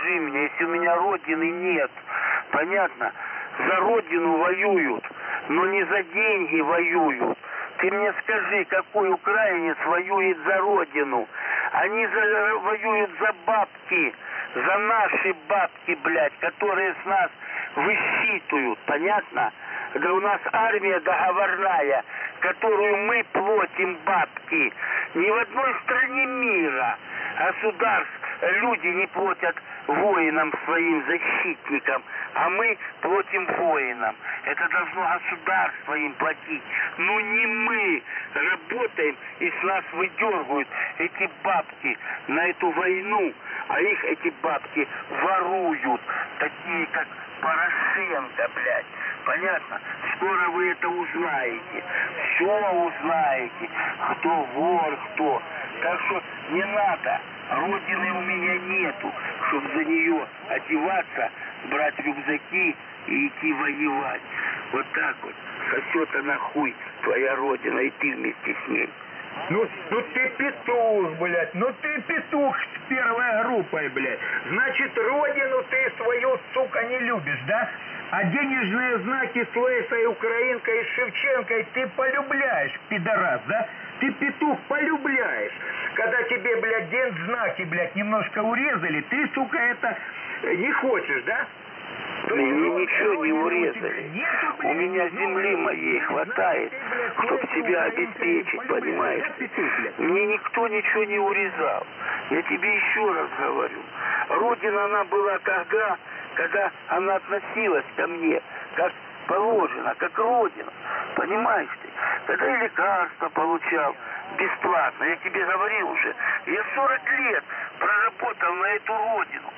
скажи мне, если у меня родины нет, понятно? За родину воюют, но не за деньги воюют. Ты мне скажи, какой украинец воюет за родину? Они воюют за бабки, за наши бабки, блядь, которые с нас высчитывают, понятно? Да у нас армия договорная, которую мы платим бабки. Ни в одной стране мира государств люди не платят воинам своим защитникам, а мы платим воинам. Это должно государство им платить. Но не мы работаем и с нас выдергивают эти бабки на эту войну, а их эти бабки воруют, такие как Порошенко, блядь. Понятно? Скоро вы это узнаете. Все узнаете. Кто вор, кто. Так что не надо. Родины у меня нету, чтобы за нее одеваться, брать рюкзаки и идти воевать. Вот так вот. Сосет она хуй твоя родина, и ты вместе с ней. Ну ты петух, блядь, ну ты петух с первой группой, блядь. Значит, родину ты свою, сука, не любишь, да? А денежные знаки с Лейсой, Украинкой и Шевченкой ты полюбляешь, пидорас, да? Ты петух полюбляешь. Когда тебе, блядь, знаки, блядь, немножко урезали, ты, сука, это не хочешь, да? Мне ничего не урезали. У меня земли моей хватает, чтобы себя обеспечить, понимаешь? Мне никто ничего не урезал. Я тебе еще раз говорю. Родина она была когда она относилась ко мне, как положено, как родина. Понимаешь ты? Когда я лекарства получал бесплатно, я тебе говорил уже, я 40 лет проработал на эту родину.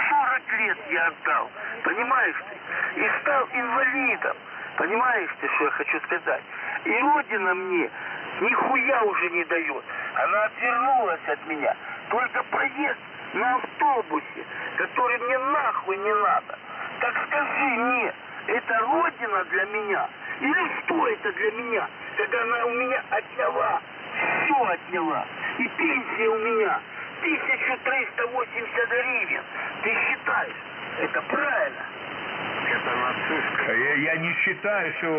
40 лет я отдал, понимаешь ты? И стал инвалидом. Понимаешь ты, что я хочу сказать? И родина мне нихуя уже не дает. Она отвернулась от меня. Только проезд на автобусе, который мне нахуй не надо. Так скажи мне, это родина для меня? Или что это для меня? Когда она у меня отняла, все отняла. И пенсия у меня 1380 гривен. Ты считаешь, это правильно? Это нацистская. Я не считаю, что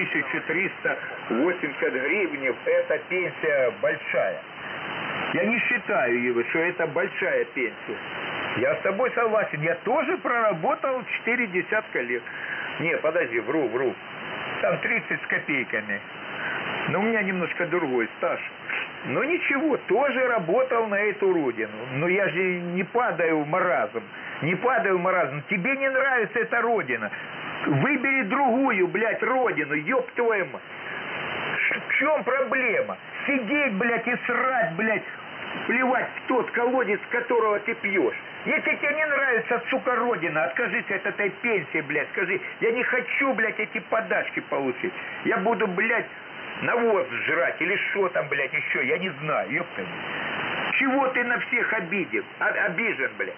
1380 гривен это пенсия большая. Я не считаю его, что это большая пенсия. Я с тобой согласен. Я тоже проработал 4 десятка лет. Не, подожди, вру. Там 30 с копейками. Но у меня немножко другой стаж. Но ничего, тоже работал на эту родину. Но я же не падаю в маразм. Тебе не нравится эта родина. Выбери другую, блядь, родину, ёб твою мать. В чем проблема? Сидеть, блядь, и срать, блядь, плевать в тот колодец, с которого ты пьешь. Если тебе не нравится, сука, родина, откажись от этой пенсии, блядь, скажи, я не хочу, блядь, эти подачки получить. Я буду, блядь, навоз жрать или что там, блядь, еще, я не знаю, ёпта. Чего ты на всех обижен, блядь?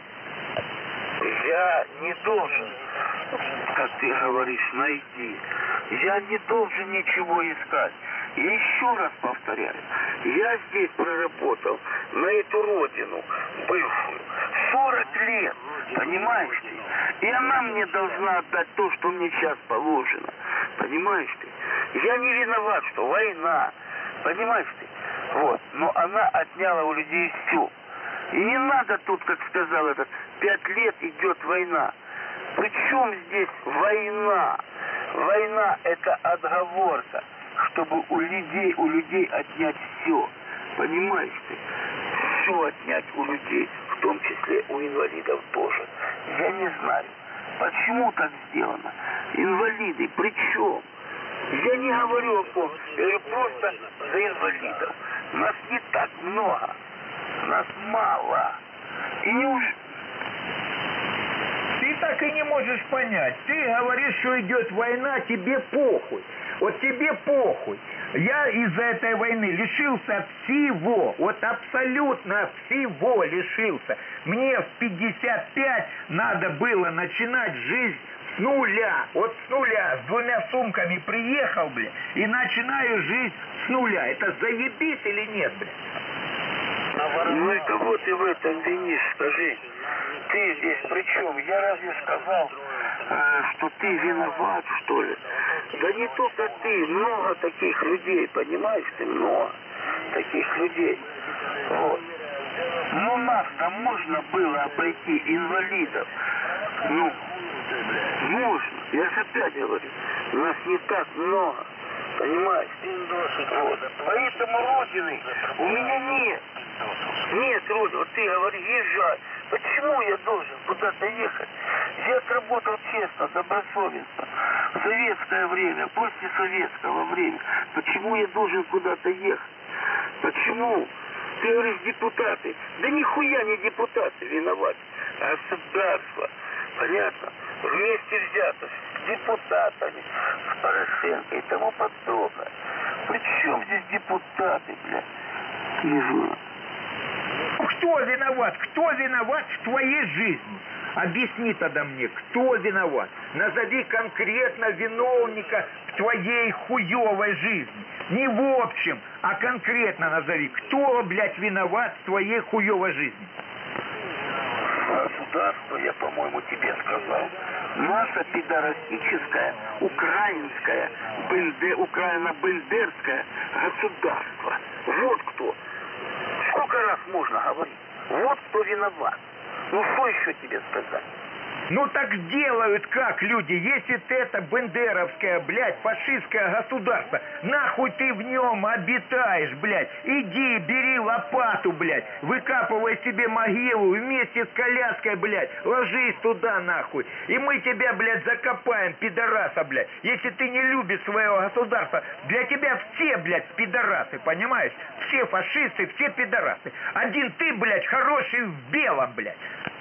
Я не должен, как ты говоришь, найти. Я не должен ничего искать. Я еще раз повторяю, я здесь проработал на эту родину бывшую 40 лет, понимаешь ты? И она мне должна отдать то, что мне сейчас положено, понимаешь ты? Я не виноват, что война, понимаешь ты? Вот, но она отняла у людей все. И не надо тут, как сказал этот, 5 лет идет война. Причем здесь война? Война – это отговорка, чтобы у людей отнять все. Понимаешь ты? Все отнять у людей, в том числе у инвалидов тоже. Я не знаю, почему так сделано. Инвалиды, при чем? Я не говорю о том, я говорю просто за инвалидов. Нас не так много, нас мало. И неужели... Ты так и не можешь понять. Ты говоришь, что идет война, тебе похуй. Вот тебе похуй. Я из-за этой войны лишился всего. Вот абсолютно всего лишился. Мне в 55 надо было начинать жизнь с нуля. Вот с нуля. С 2 сумками приехал, блядь, и начинаю жизнь с нуля. Это заебись или нет, блядь? Ну и кого ты в этом винишь, скажи? Ты здесь при чем? Я разве сказал, что ты виноват, что ли? Да не только ты, много таких людей, понимаешь ты, много таких людей. Вот. Ну, нас-то можно было обойти, инвалидов. Ну, можно. Я же опять говорю, нас не так много, понимаешь? Вот. Поэтому родины у меня нет. Нет, Родина, вот ты говоришь, езжай. Почему я должен куда-то ехать? Я отработал честно, добросовестно. В советское время, после советского времени. Почему я должен куда-то ехать? Почему? Ты говоришь, депутаты. Да нихуя не депутаты виноваты, а государство. Понятно? Вместе взято с депутатами, с Порошенко и тому подобное. При чем здесь депутаты, блядь? Не знаю. Кто виноват? Кто виноват в твоей жизни? Объясни тогда мне, кто виноват? Назови конкретно виновника в твоей хуевой жизни. Не в общем, а конкретно назови, кто, блядь, виноват в твоей хуевой жизни. Государство, я, по-моему, тебе сказал. Наша пидорастическая, украинская, украино-бендерское государство. Вот кто. Сколько раз можно говорить? Вот кто виноват. Ну, что еще тебе сказать? Ну так делают как люди, если ты это бендеровское, блядь, фашистское государство, нахуй ты в нем обитаешь, блядь, иди, бери лопату, блядь, выкапывай себе могилу вместе с коляской, блядь, ложись туда, нахуй, и мы тебя, блядь, закопаем, пидораса, блядь, если ты не любишь своего государства, для тебя все, блядь, пидорасы, понимаешь, все фашисты, все пидорасы, один ты, блядь, хороший в белом, блядь.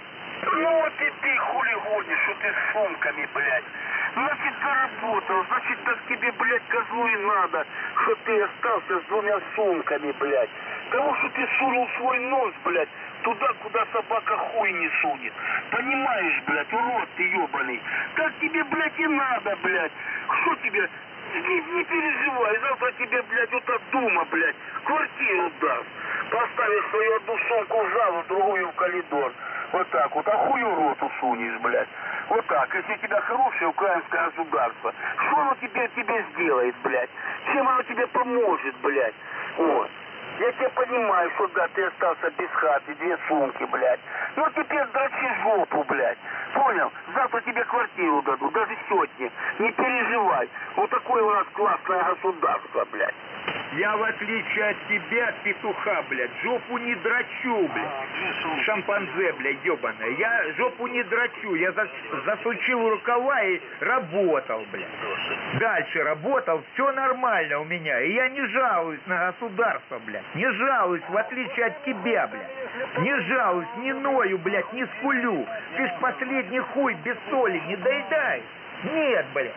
Ну вот и ты хули гонишь, что ты с сумками, блядь. Значит, заработал, значит, так тебе, блядь, козлу и надо, что ты остался с двумя сумками, блядь. Потому что ты сунул свой нос, блядь, туда, куда собака хуй не сунет. Понимаешь, блядь, урод ты ебаный. Так тебе, блядь, и надо, блядь. Что тебе? Не переживай, завтра тебе, блядь, вот от Дума, блядь, квартиру даст. Поставишь свою одну сумку в залу, другую в коридор. Вот так вот, а хую роту сунешь, блядь. Вот так, если у тебя хорошее украинское государство, что оно тебе сделает, блядь? Чем оно тебе поможет, блядь? Вот. Я тебя понимаю, что да, ты остался без хаты, 2 сумки, блядь. Ну теперь дрочи жопу, блядь. Понял? Завтра тебе квартиру дадут, даже сегодня. Не переживай. Вот такое у нас классное государство, блядь. Я, в отличие от тебя, петуха, блядь, жопу не дрочу, блядь. Шампанзе, блядь, ебаная. Я жопу не дрочу. Я засучил рукава и работал, блядь. Дальше работал, все нормально у меня. И я не жалуюсь на государство, блядь. Не жалуюсь, в отличие от тебя, блядь. Не жалуюсь, не ною, блядь, не скулю. Ты ж последний хуй без соли не доедай. Нет, блядь.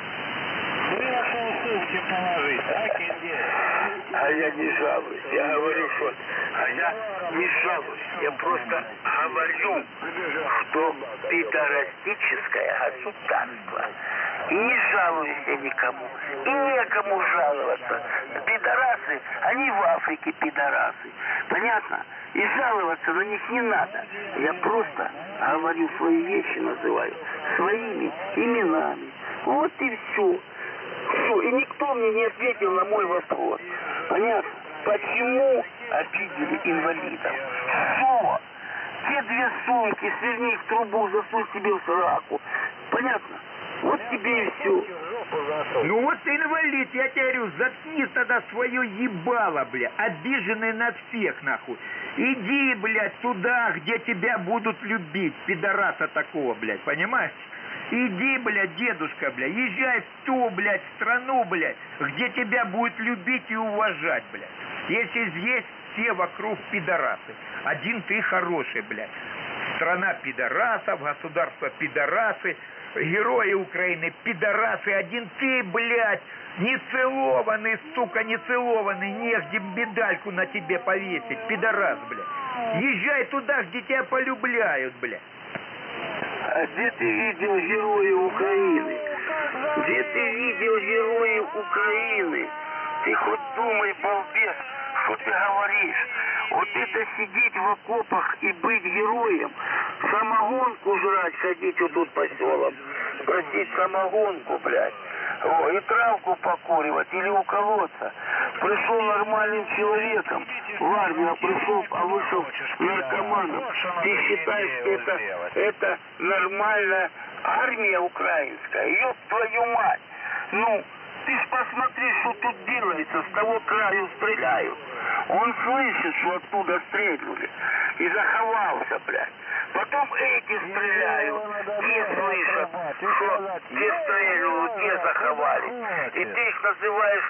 А я не жалуюсь. Я говорю, что... А я не жалуюсь. Я просто говорю, что пидорастическое государство. И не жалуюсь я никому. И некому жаловаться. Пидорасы, они в Африке пидорасы. Понятно? И жаловаться на них не надо. Я просто говорю свои вещи, называю своими именами. Вот и все. Все, и никто мне не ответил на мой вопрос. Понятно? Почему обидели инвалидов? Все. Те 2 сумки, сверни их в трубу, засунь себе в сраку. Понятно? Вот тебе и все. Ну вот ты инвалид, я тебе говорю, заткни тогда свое ебало, бля, обиженный на всех, нахуй. Иди, блядь, туда, где тебя будут любить, пидораса такого, блядь, понимаешь? Иди, блядь, дедушка, блядь, езжай в ту, блядь, страну, блядь, где тебя будет любить и уважать, блядь. Если здесь все вокруг пидорасы, один ты хороший, блядь. Страна пидорасов, государство пидорасы, герои Украины пидорасы, один ты, блядь, нецелованный, сука, нецелованный, негде медальку на тебе повесить, пидорас, блядь. Езжай туда, где тебя полюбляют, блядь. А где ты видел героев Украины? Где ты видел героев Украины? Ты хоть думай, балбес, что ты говоришь. Вот это сидеть в окопах и быть героем, самогонку жрать, ходить вот тут по селам, просить самогонку, блядь. О, и травку покуривать или уколоться. Пришел нормальным человеком в армию, а пришел, а вышел наркоманом. Ты считаешь, что это нормальная армия украинская? Ёб твою мать! Ну, ты ж посмотри, что тут делается. С того краю стреляют. Он слышит, что оттуда стрельнули. И заховался, блядь. Потом эти стреляют. Те слышат, что те стрельнули, те заховались. И ты их называешь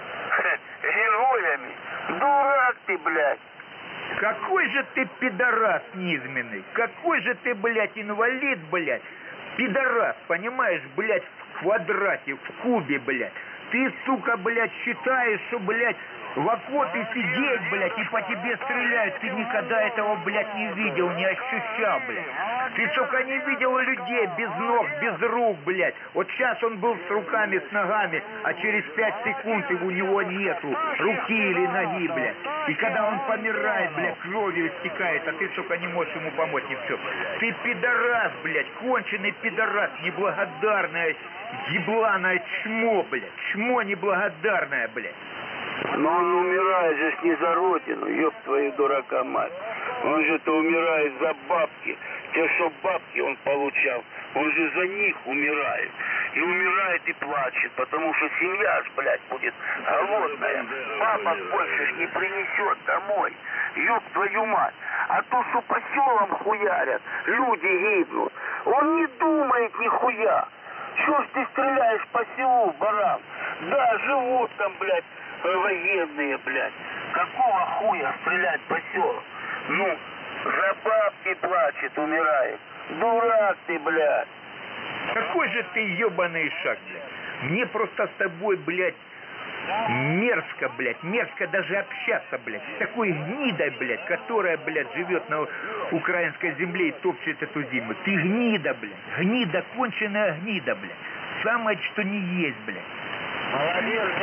героями. Дурак ты, блядь. Какой же ты пидорас низменный? Какой же ты, блядь, инвалид, блядь? Пидорас, понимаешь, блядь, в квадрате, в кубе, блядь. Ты, сука, блядь, считаешь, что, блядь, в окопе сидеть, блядь, и по тебе стреляют. Ты никогда этого, блядь, не видел, не ощущал, блядь. Ты, сука, не видел людей без ног, без рук, блядь. Вот сейчас он был с руками, с ногами, а через 5 секунд у него нету руки или ноги, блядь. И когда он помирает, блядь, кровью истекает, а ты, сука, не можешь ему помочь, и все. Ты пидорас, блядь, конченый пидорас, неблагодарное, ебланое чмо, блядь. Чмо неблагодарное, блядь. Но он умирает же не за родину, ёб твою дурака мать. Он же-то умирает за бабки. Те, что бабки он получал, он же за них умирает. И умирает и плачет, потому что семья ж, блядь, будет голодная. Бабок больше ж не принесет домой. Ёб твою мать. А то, что по селам хуярят, люди гибнут. Он не думает нихуя. Чё ж ты стреляешь по селу, баран? Да, живут там, блядь, военные, блядь. Какого хуя стрелять по селу? Ну, за бабки плачет, умирает. Дурак ты, блядь. Какой же ты ебаный шаг, блядь. Мне просто с тобой, блядь, мерзко, блядь, мерзко даже общаться, блядь, с такой гнидой, блядь, которая, блядь, живет на украинской земле и топчет эту зиму. Ты гнида, блядь, гнида, конченая гнида, блядь. Самое, что не есть, блядь. Молодец.